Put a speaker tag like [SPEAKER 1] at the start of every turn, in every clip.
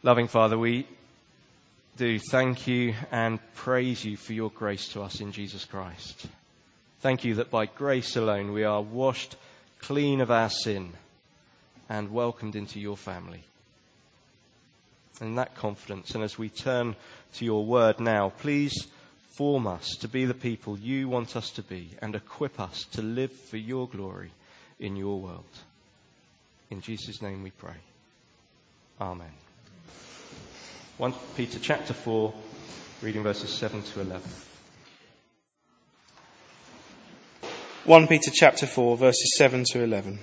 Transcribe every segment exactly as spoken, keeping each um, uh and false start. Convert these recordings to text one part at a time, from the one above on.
[SPEAKER 1] Loving Father, we do thank you and praise you for your grace to us in Jesus Christ. Thank you that by grace alone we are washed clean of our sin and welcomed into your family. And in that confidence, and as we turn to your word now, please form us to be the people you want us to be and equip us to live for your glory in your world. In Jesus' name we pray. Amen. First Peter chapter four, reading verses seven to eleven.
[SPEAKER 2] First Peter chapter four, verses seven to eleven.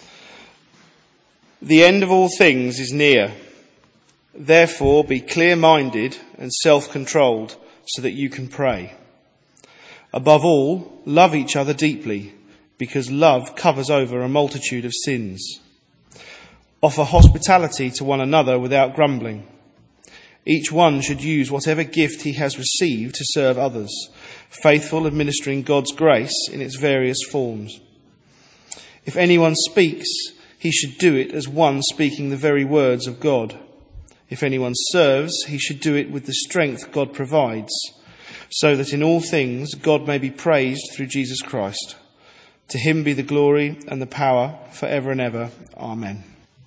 [SPEAKER 2] The end of all things is near. Therefore be clear-minded and self-controlled so that you can pray. Above all, love each other deeply, because love covers over a multitude of sins. Offer hospitality to one another without grumbling. Each one should use whatever gift he has received to serve others, faithful administering God's grace in its various forms. If anyone speaks, he should do it as one speaking the very words of God. If anyone serves, he should do it with the strength God provides, so that in all things God may be praised through Jesus Christ. To him be the glory and the power forever and ever. Amen.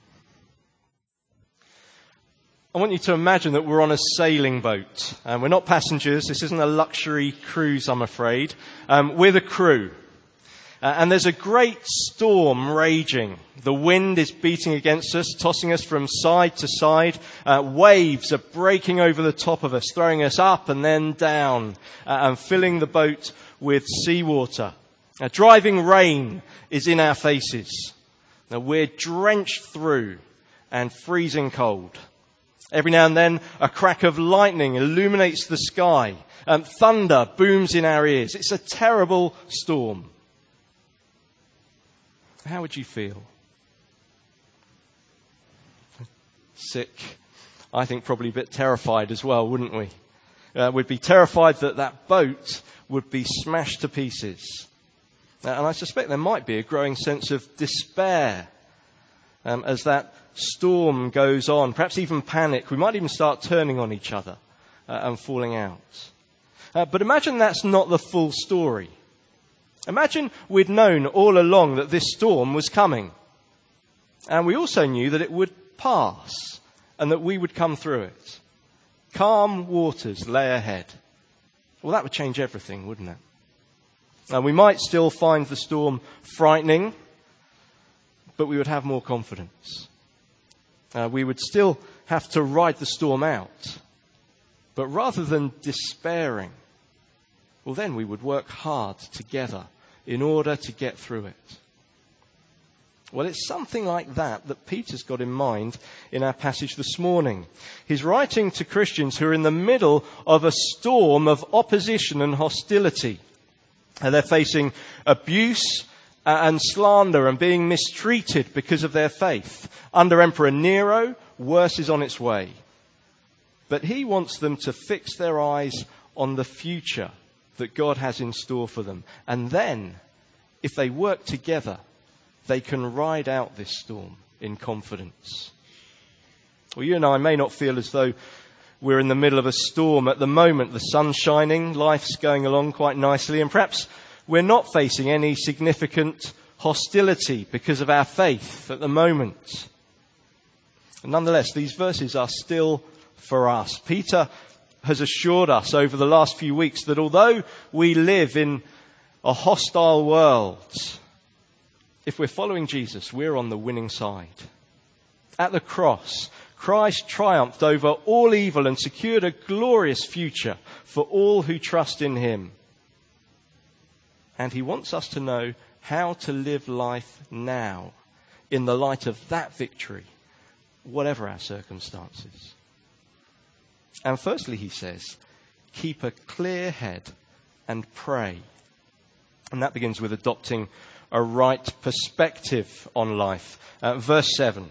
[SPEAKER 1] I want you to imagine that we're on a sailing boat. Um, we're not passengers. This isn't a luxury cruise, I'm afraid. Um, we're the crew. Uh, and there's a great storm raging. The wind is beating against us, tossing us from side to side. Uh, waves are breaking over the top of us, throwing us up and then down, uh, and filling the boat with seawater. Uh, driving rain is in our faces. Now, we're drenched through and freezing cold. Every now and then, a crack of lightning illuminates the sky. Um, thunder booms in our ears. It's a terrible storm. How would you feel? Sick. I think probably a bit terrified as well, wouldn't we? Uh, we'd be terrified that that boat would be smashed to pieces. Uh, and I suspect there might be a growing sense of despair um, as that storm goes on, perhaps even panic. We might even start turning on each other uh, and falling out. Uh, but imagine that's not the full story. Imagine we'd known all along that this storm was coming. And we also knew that it would pass and that we would come through it. Calm waters lay ahead. Well, that would change everything, wouldn't it? And we might still find the storm frightening, but we would have more confidence. Uh, we would still have to ride the storm out. But rather than despairing, well, then we would work hard together in order to get through it. Well, it's something like that that Peter's got in mind in our passage this morning. He's writing to Christians who are in the middle of a storm of opposition and hostility. And they're facing abuse and slander and being mistreated because of their faith. Under Emperor Nero, worse is on its way. But he wants them to fix their eyes on the future that God has in store for them. And then, if they work together, they can ride out this storm in confidence. Well, you and I may not feel as though we're in the middle of a storm at the moment. The sun's shining, life's going along quite nicely, and perhaps we're not facing any significant hostility because of our faith at the moment. And nonetheless, these verses are still for us. Peter has assured us over the last few weeks that although we live in a hostile world, if we're following Jesus, we're on the winning side. At the cross, Christ triumphed over all evil and secured a glorious future for all who trust in him. And he wants us to know how to live life now in the light of that victory, whatever our circumstances. And firstly, he says, keep a clear head and pray. And that begins with adopting a right perspective on life. Uh, verse seven.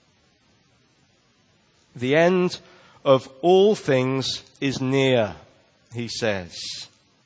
[SPEAKER 1] The end of all things is near, he says.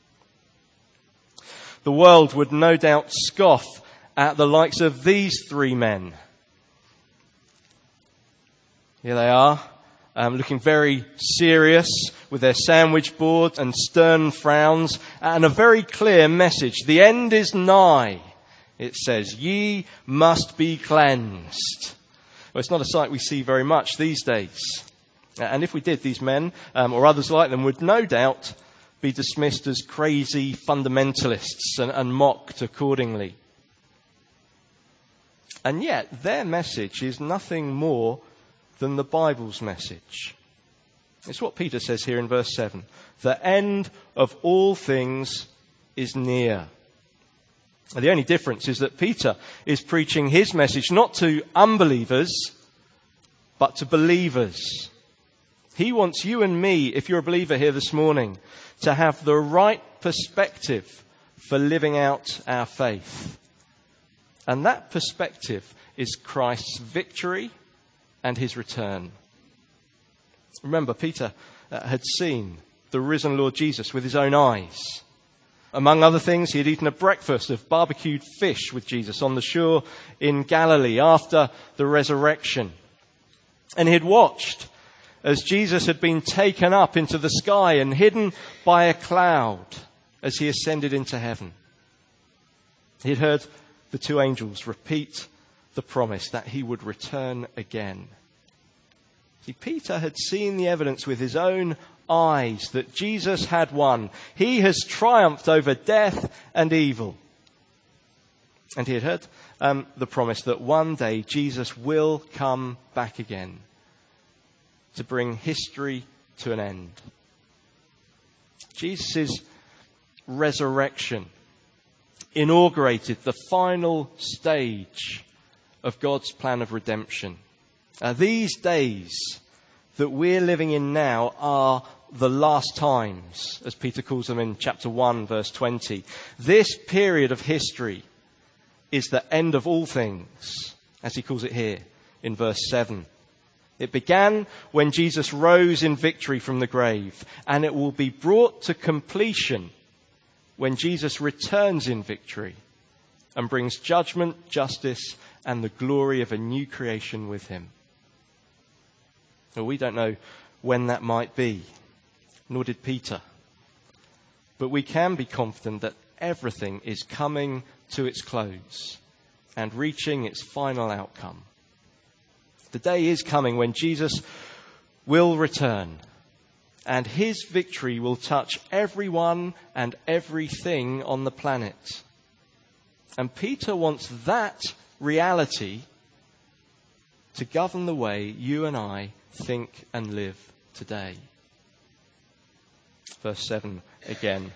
[SPEAKER 1] The world would no doubt scoff at the likes of these three men. Here they are, um, looking very serious with their sandwich board and stern frowns and a very clear message. The end is nigh, it says. Ye must be cleansed. Well, it's not a sight we see very much these days. And if we did, these men, um, or others like them, would no doubt be dismissed as crazy fundamentalists and, and mocked accordingly. And yet, their message is nothing more than the Bible's message. It's what Peter says here in verse seven. The end of all things is near. The only difference is that Peter is preaching his message not to unbelievers, but to believers. He wants you and me, if you're a believer here this morning, to have the right perspective for living out our faith. And that perspective is Christ's victory and his return. Remember, Peter uh, had seen the risen Lord Jesus with his own eyes. Among other things, he had eaten a breakfast of barbecued fish with Jesus on the shore in Galilee after the resurrection. And he had watched as Jesus had been taken up into the sky and hidden by a cloud as he ascended into heaven. He had heard the two angels repeat the promise that he would return again. See, Peter had seen the evidence with his own eyes that Jesus had won. He has triumphed over death and evil. And he had heard um, the promise that one day Jesus will come back again to bring history to an end. Jesus' resurrection inaugurated the final stage of God's plan of redemption. Uh, these days that we're living in now are the last times, as Peter calls them in chapter one, verse twenty. This period of history is the end of all things, as he calls it here in verse seven. It began when Jesus rose in victory from the grave, and it will be brought to completion when Jesus returns in victory and brings judgment, justice, and the glory of a new creation with him. Well, we don't know when that might be, nor did Peter. But we can be confident that everything is coming to its close and reaching its final outcome. The day is coming when Jesus will return, and his victory will touch everyone and everything on the planet. And Peter wants that reality to govern the way you and I think and live today. Verse seven again.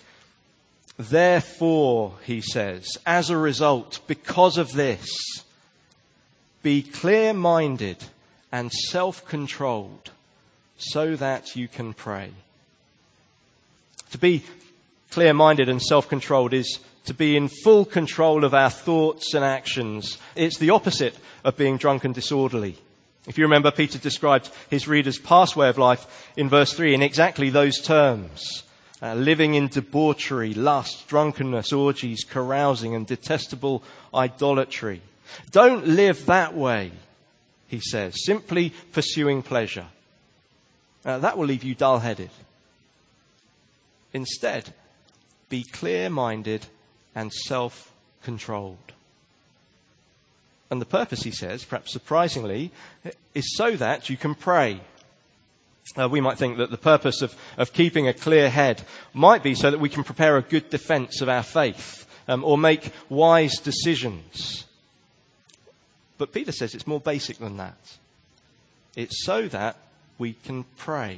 [SPEAKER 1] Therefore, he says, as a result, because of this, be clear-minded and self-controlled so that you can pray. To be clear-minded and self-controlled is to be in full control of our thoughts and actions. It's the opposite of being drunk and disorderly. If you remember, Peter described his readers' past way of life in verse three in exactly those terms. Uh, living in debauchery, lust, drunkenness, orgies, carousing, and detestable idolatry. Don't live that way, he says, simply pursuing pleasure. Uh, that will leave you dull-headed. Instead, be clear-minded and self-controlled. And the purpose, he says, perhaps surprisingly, is so that you can pray. Uh, we might think that the purpose of, of keeping a clear head might be so that we can prepare a good defense of our faith um, or make wise decisions. But Peter says it's more basic than that. It's so that we can pray.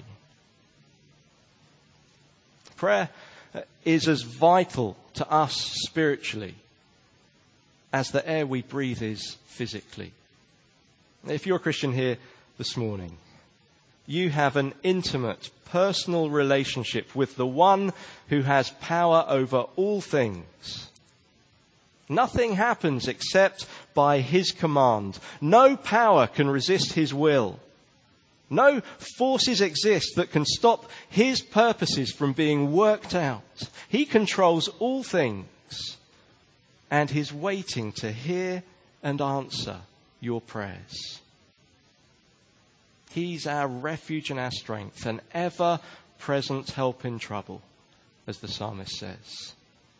[SPEAKER 1] Prayer is as vital to us spiritually as the air we breathe is physically. If you're a Christian here this morning, you have an intimate, personal relationship with the one who has power over all things. Nothing happens except by his command. No power can resist his will. No forces exist that can stop his purposes from being worked out. He controls all things and is waiting to hear and answer your prayers. He's our refuge and our strength, an ever-present help in trouble, as the psalmist says.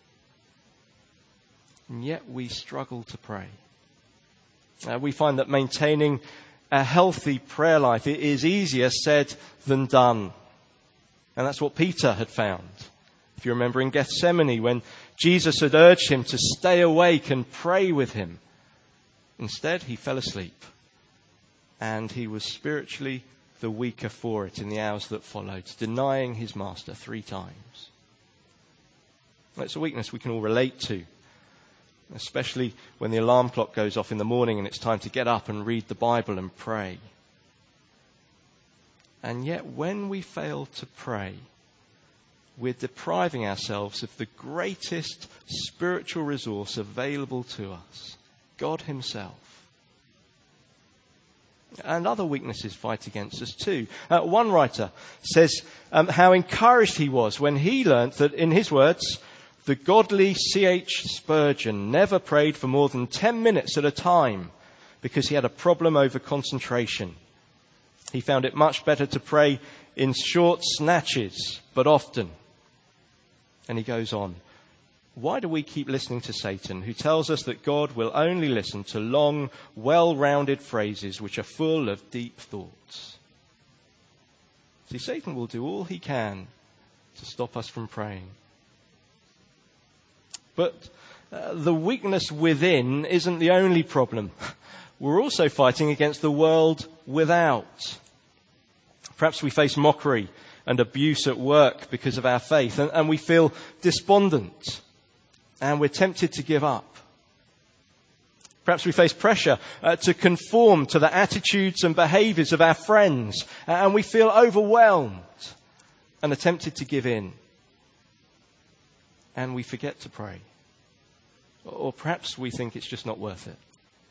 [SPEAKER 1] And yet we struggle to pray. Uh, we find that maintaining a healthy prayer life it is easier said than done. And that's what Peter had found. If you remember in Gethsemane, when Jesus had urged him to stay awake and pray with him, instead he fell asleep. And he was spiritually the weaker for it in the hours that followed, denying his master three times. It's a weakness we can all relate to, especially when the alarm clock goes off in the morning and it's time to get up and read the Bible and pray. And yet when we fail to pray, we're depriving ourselves of the greatest spiritual resource available to us, God himself. And other weaknesses fight against us too. Uh, one writer says um, how encouraged he was when he learnt that, in his words, the godly C H Spurgeon never prayed for more than ten minutes at a time because he had a problem over concentration. He found it much better to pray in short snatches, but often. And he goes on, why do we keep listening to Satan, who tells us that God will only listen to long, well-rounded phrases which are full of deep thoughts? See, Satan will do all he can to stop us from praying. But uh, the weakness within isn't the only problem. We're also fighting against the world without. Perhaps we face mockery and abuse at work because of our faith, and, and we feel despondent. And we're tempted to give up. Perhaps we face pressure uh, to conform to the attitudes and behaviours of our friends. Uh, and we feel overwhelmed and are tempted to give in. And we forget to pray. Or perhaps we think it's just not worth it.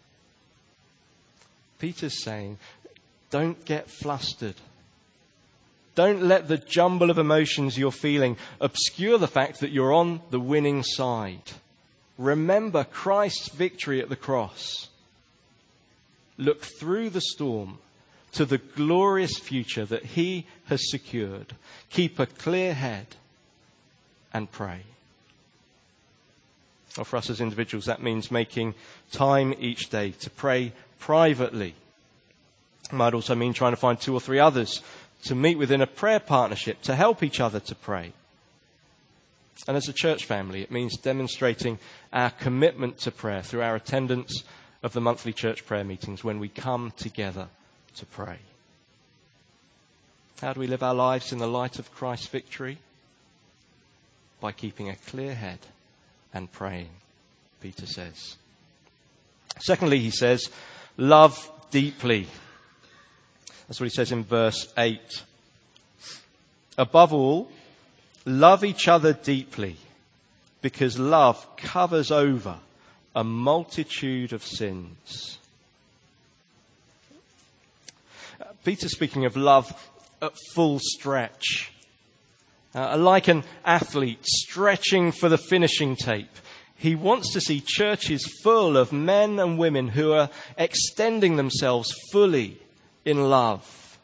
[SPEAKER 1] Peter's saying, don't get flustered. Don't let the jumble of emotions you're feeling obscure the fact that you're on the winning side. Remember Christ's victory at the cross. Look through the storm to the glorious future that he has secured. Keep a clear head and pray. Well, for us as individuals, that means making time each day to pray privately. It might also mean trying to find two or three others to meet within a prayer partnership to help each other to pray. And as a church family, it means demonstrating our commitment to prayer through our attendance of the monthly church prayer meetings when we come together to pray. How do we live our lives in the light of Christ's victory? By keeping a clear head and praying, Peter says. Secondly, he says, love deeply. That's what he says in verse eight. Above all, love each other deeply, because love covers over a multitude of sins. Peter's speaking of love at full stretch. Uh, like an athlete stretching for the finishing tape, he wants to see churches full of men and women who are extending themselves fully in love.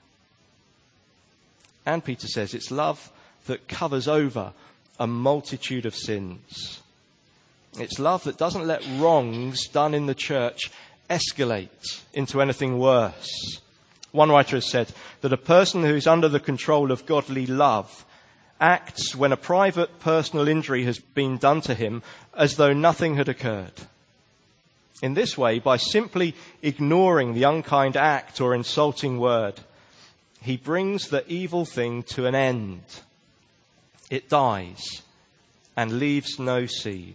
[SPEAKER 1] And Peter says it's love that covers over a multitude of sins. It's love that doesn't let wrongs done in the church escalate into anything worse. One writer has said that a person who is under the control of godly love acts when a private personal injury has been done to him as though nothing had occurred. In this way, by simply ignoring the unkind act or insulting word, he brings the evil thing to an end. It dies and leaves no seed.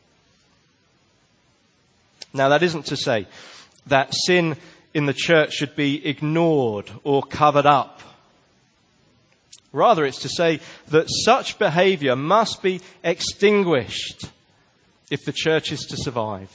[SPEAKER 1] Now, that isn't to say that sin in the church should be ignored or covered up. Rather, it's to say that such behaviour must be extinguished if the church is to survive.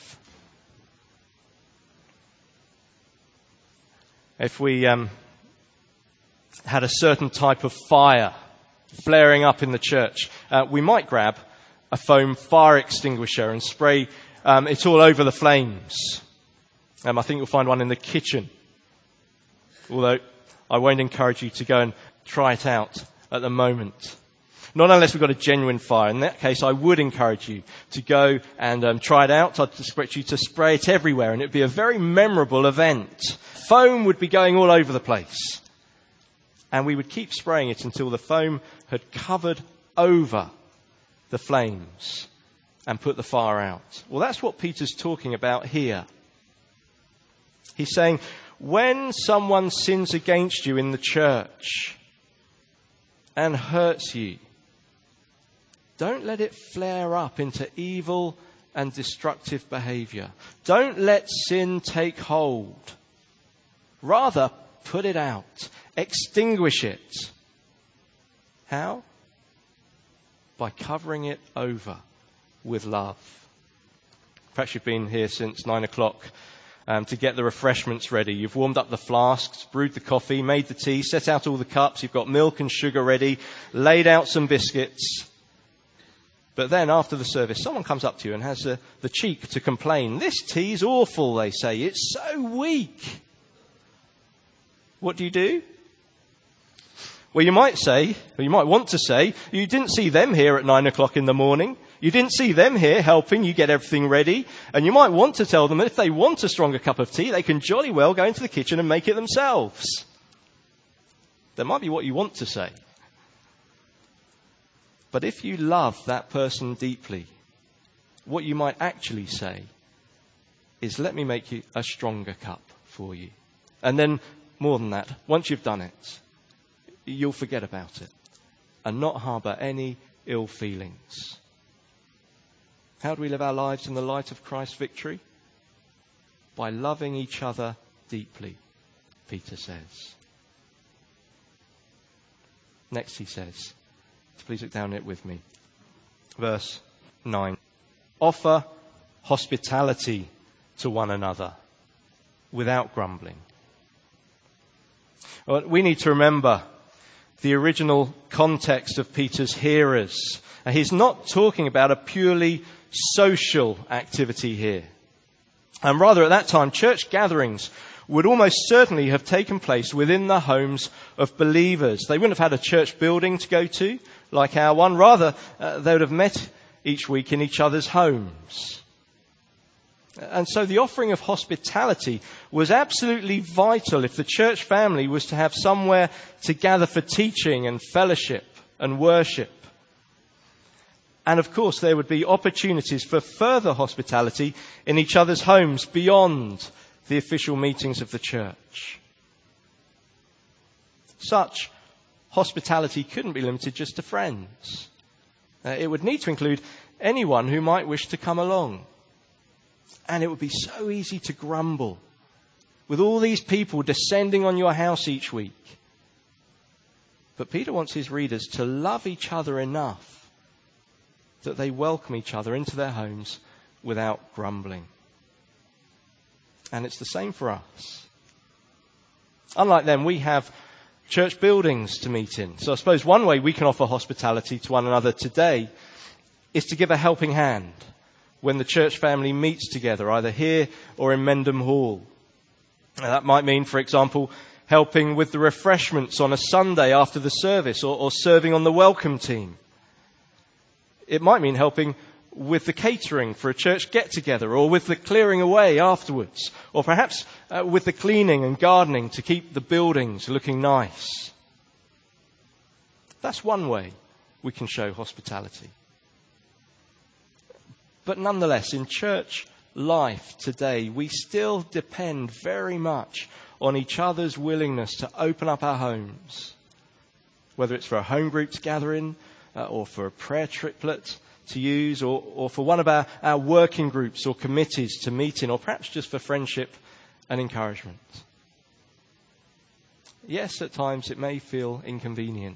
[SPEAKER 1] If we um, had a certain type of fire flaring up in the church, uh, we might grab a foam fire extinguisher and spray um, it all over the flames. Um, I think you'll find one in the kitchen. Although I won't encourage you to go and try it out at the moment. Not unless we've got a genuine fire. In that case, I would encourage you to go and um, try it out. I'd expect you to spray it everywhere, and it'd be a very memorable event. Foam would be going all over the place. And we would keep spraying it until the foam had covered over the flames and put the fire out. Well, that's what Peter's talking about here. He's saying, when someone sins against you in the church and hurts you, don't let it flare up into evil and destructive behavior. Don't let sin take hold. Rather, put it out. Extinguish it. How? By covering it over with love. Perhaps you've been here since nine o'clock um, to get the refreshments ready. You've warmed up the flasks, brewed the coffee, made the tea, set out all the cups. You've got milk and sugar ready, laid out some biscuits. But then after the service, someone comes up to you and has uh, the cheek to complain. This tea's awful, they say. It's so weak. What do you do? Well, you might say, or you might want to say, you didn't see them here at nine o'clock in the morning. You didn't see them here helping you get everything ready. And you might want to tell them that if they want a stronger cup of tea, they can jolly well go into the kitchen and make it themselves. That might be what you want to say. But if you love that person deeply, what you might actually say is, let me make you a stronger cup for you. And then, more than that, once you've done it, you'll forget about it and not harbour any ill feelings. How do we live our lives in the light of Christ's victory? By loving each other deeply, Peter says. Next he says, please look down it with me. Verse nine. Offer hospitality to one another without grumbling. Well, we need to remember the original context of Peter's hearers. And he's not talking about a purely social activity here. And rather, at that time, church gatherings would almost certainly have taken place within the homes of believers. They wouldn't have had a church building to go to, like our one. Rather, uh, they would have met each week in each other's homes. And so the offering of hospitality was absolutely vital if the church family was to have somewhere to gather for teaching and fellowship and worship. And of course, there would be opportunities for further hospitality in each other's homes beyond the official meetings of the church. Such hospitality couldn't be limited just to friends. Uh, it would need to include anyone who might wish to come along. And it would be so easy to grumble with all these people descending on your house each week. But Peter wants his readers to love each other enough that they welcome each other into their homes without grumbling. And it's the same for us. Unlike them, we have church buildings to meet in. So I suppose one way we can offer hospitality to one another today is to give a helping hand when the church family meets together, either here or in Mendham Hall. Now, that might mean, for example, helping with the refreshments on a Sunday after the service, or, or serving on the welcome team. It might mean helping with the catering for a church get-together, or with the clearing away afterwards, or perhaps uh, with the cleaning and gardening to keep the buildings looking nice. That's one way we can show hospitality. But nonetheless, in church life today, we still depend very much on each other's willingness to open up our homes, whether it's for a home group to gather in, uh, or for a prayer triplet to use, or, or for one of our, our working groups or committees to meet in, or perhaps just for friendship and encouragement. Yes, at times it may feel inconvenient.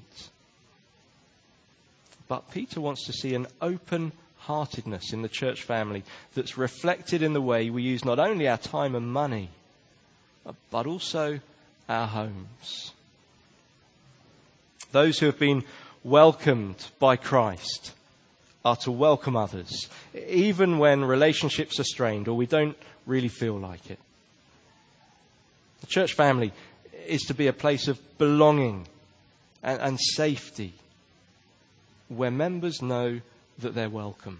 [SPEAKER 1] But Peter wants to see an open-heartedness in the church family that's reflected in the way we use not only our time and money, but also our homes. Those who have been welcomed by Christ are to welcome others, even when relationships are strained or we don't really feel like it. The church family is to be a place of belonging and, and safety, where members know that they're welcome.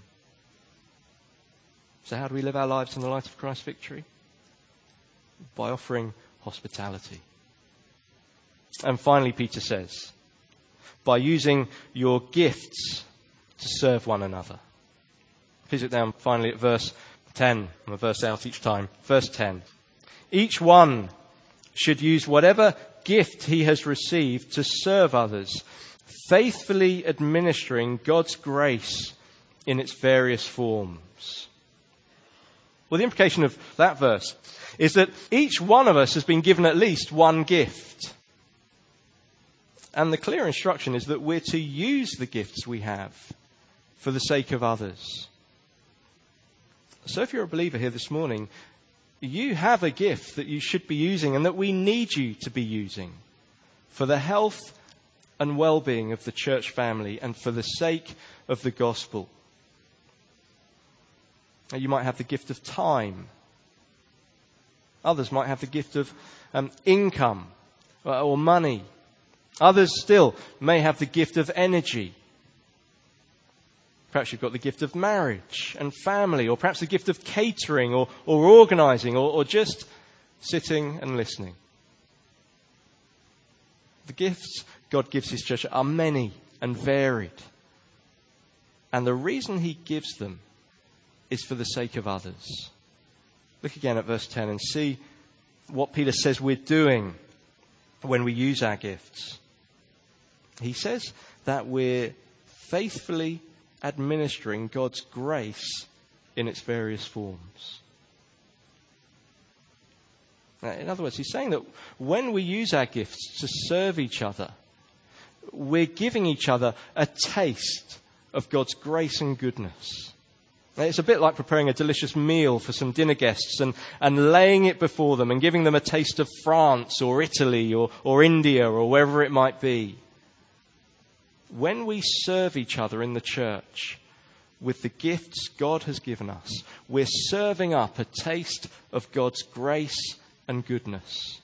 [SPEAKER 1] So how do we live our lives in the light of Christ's victory? By offering hospitality. And finally, Peter says, by using your gifts to serve one another. Please look down finally at verse ten. I'm a verse out each time. Verse ten. Each one should use whatever gift he has received to serve others, faithfully administering God's grace in its various forms. Well, the implication of that verse is that each one of us has been given at least one gift. And the clear instruction is that we're to use the gifts we have for the sake of others. So if you're a believer here this morning, you have a gift that you should be using and that we need you to be using for the health and well-being of the church family and for the sake of the gospel. Now, you might have the gift of time. Others might have the gift of um, income or money. Others still may have the gift of energy. Perhaps you've got the gift of marriage and family, or perhaps the gift of catering or, or organising, or, or just sitting and listening. The gifts God gives his church are many and varied. And the reason he gives them is for the sake of others. Look again at verse ten and see what Peter says we're doing when we use our gifts. He says that we're faithfully administering God's grace in its various forms. Now, in other words, he's saying that when we use our gifts to serve each other, we're giving each other a taste of God's grace and goodness. Now, it's a bit like preparing a delicious meal for some dinner guests and, and laying it before them and giving them a taste of France or Italy or, or India or wherever it might be. When we serve each other in the church with the gifts God has given us, we're serving up a taste of God's grace and goodness.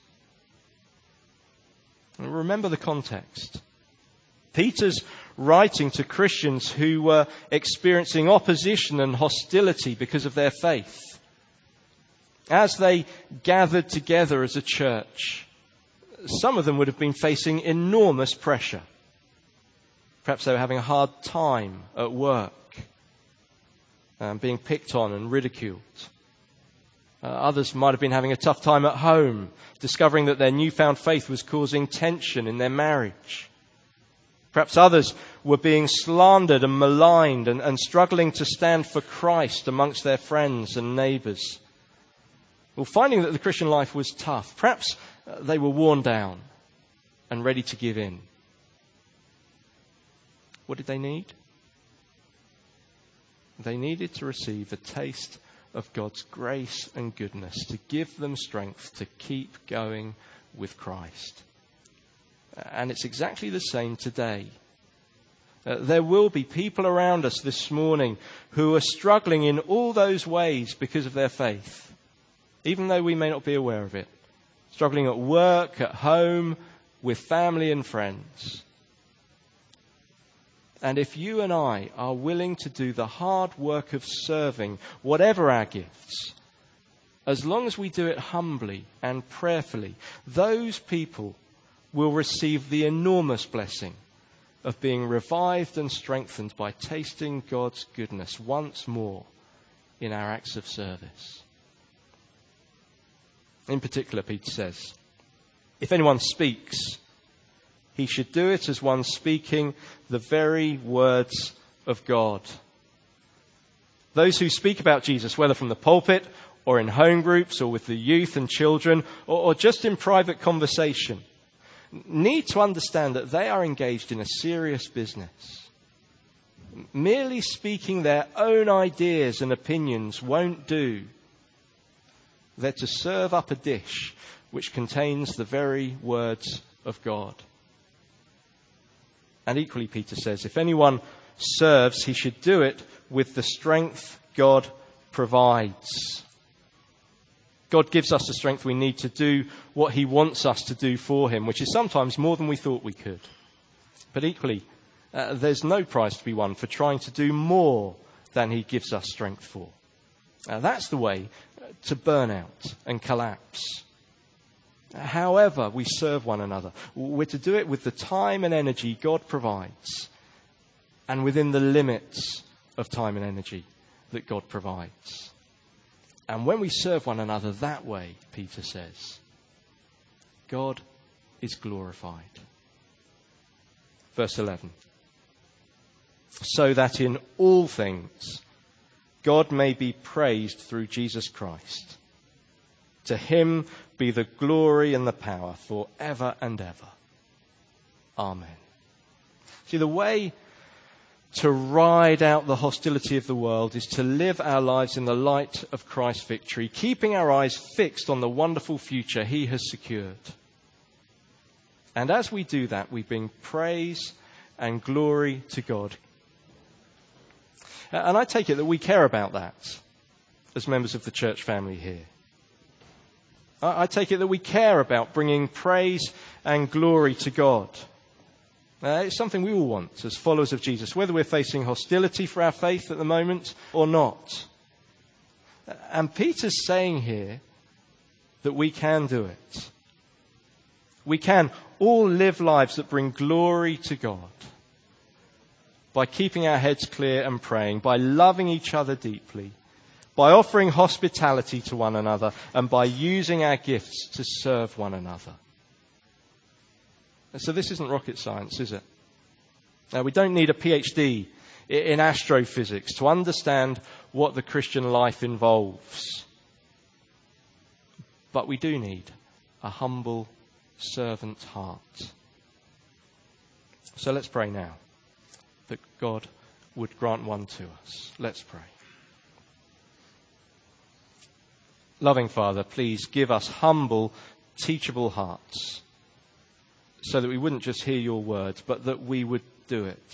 [SPEAKER 1] And remember the context. Peter's writing to Christians who were experiencing opposition and hostility because of their faith. As they gathered together as a church, some of them would have been facing enormous pressure. Perhaps they were having a hard time at work, um, being picked on and ridiculed. Uh, others might have been having a tough time at home, discovering that their newfound faith was causing tension in their marriage. Perhaps others were being slandered and maligned and, and struggling to stand for Christ amongst their friends and neighbours. Well, finding that the Christian life was tough, perhaps uh, they were worn down and ready to give in. What did they need? They needed to receive a taste of God's grace and goodness to give them strength to keep going with Christ. And it's exactly the same today. Uh, there will be people around us this morning who are struggling in all those ways because of their faith, even though we may not be aware of it. Struggling at work, at home, with family and friends. And if you and I are willing to do the hard work of serving, whatever our gifts, as long as we do it humbly and prayerfully, those people will receive the enormous blessing of being revived and strengthened by tasting God's goodness once more in our acts of service. In particular, Peter says, if anyone speaks, he should do it as one speaking the very words of God. Those who speak about Jesus, whether from the pulpit or in home groups or with the youth and children or, or just in private conversation, need to understand that they are engaged in a serious business. Merely speaking their own ideas and opinions won't do. They're to serve up a dish which contains the very words of God. And equally, Peter says, if anyone serves, he should do it with the strength God provides. God gives us the strength we need to do what he wants us to do for him, which is sometimes more than we thought we could. But equally, uh, there's no prize to be won for trying to do more than he gives us strength for. Uh, that's the way to burnout and collapse. However we serve one another, we're to do it with the time and energy God provides, and within the limits of time and energy that God provides. And when we serve one another that way, Peter says, God is glorified. Verse eleven. So that in all things God may be praised through Jesus Christ. To him be the glory and the power forever and ever. Amen. See, the way to ride out the hostility of the world is to live our lives in the light of Christ's victory, keeping our eyes fixed on the wonderful future he has secured. And as we do that, we bring praise and glory to God. And I take it that we care about that as members of the church family here. I take it that we care about bringing praise and glory to God. Uh, it's something we all want as followers of Jesus, whether we're facing hostility for our faith at the moment or not. And Peter's saying here that we can do it. We can all live lives that bring glory to God by keeping our heads clear and praying, by loving each other deeply, by offering hospitality to one another, and by using our gifts to serve one another. So this isn't rocket science, is it? Now, we don't need a PhD in astrophysics to understand what the Christian life involves. But we do need a humble servant heart. So let's pray now that God would grant one to us. Let's pray. Loving Father, please give us humble, teachable hearts, so that we wouldn't just hear your words, but that we would do it.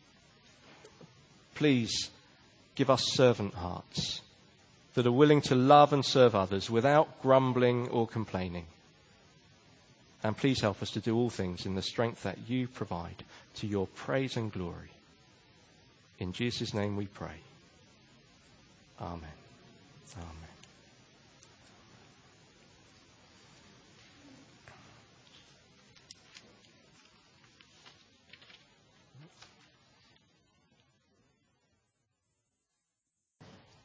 [SPEAKER 1] Please give us servant hearts that are willing to love and serve others without grumbling or complaining. And please help us to do all things in the strength that you provide, to your praise and glory. In Jesus' name we pray. Amen. Amen.